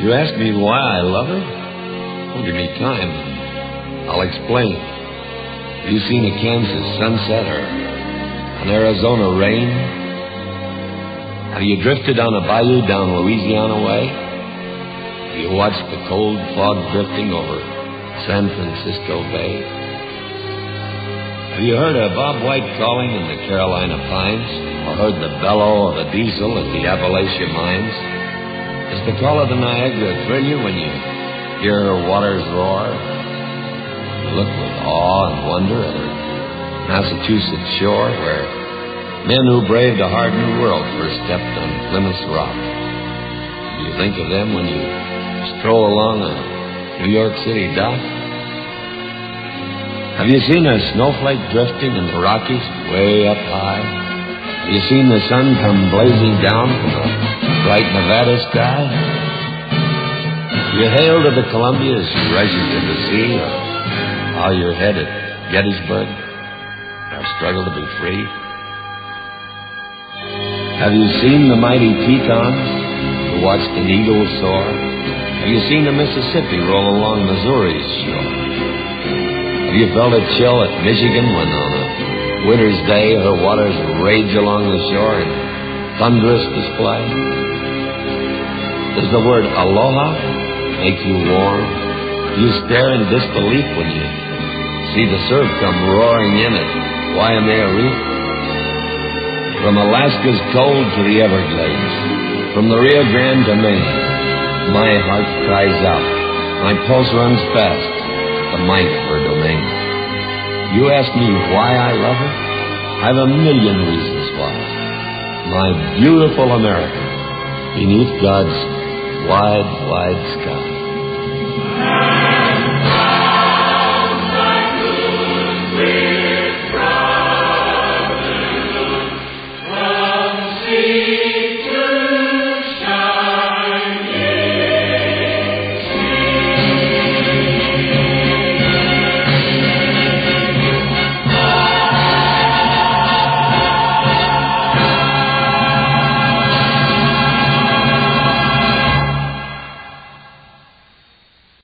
You ask me why I love her? Well, give me time. I'll explain. Have you seen a Kansas sunset or an Arizona rain? Have you drifted on a bayou down Louisiana way? Have you watched the cold fog drifting over San Francisco Bay? Have you heard a Bob White calling in the Carolina pines, or heard the bellow of a diesel at the Appalachia mines? Does the call of the Niagara thrill you when you hear her waters roar? You look with awe and wonder at her Massachusetts shore, where men who braved a hard new world first stepped on Plymouth Rock. Do you think of them when you stroll along a New York City dock? Have you seen a snowflake drifting in the Rockies way up high? Have you seen the sun come blazing down from a bright Nevada sky? Have you hailed to the Columbia as she rushes in the sea, or bow your head at Gettysburg, our struggle to be free? Have you seen the mighty Tetons who watched an eagle soar? Have you seen the Mississippi roll along Missouri's shore? Have you felt a chill at Michigan when on a winter's day her waters rage along the shore in thunderous display? Does the word aloha make you warm? Do you stare in disbelief when you see the surf come roaring in at Waimea Reef? From Alaska's cold to the Everglades, from the Rio Grande to Maine, my heart cries out, my pulse runs fast, the might of her domain. You ask me why I love her? I've a million reasons why. My beautiful America, beneath God's wide, wide sky.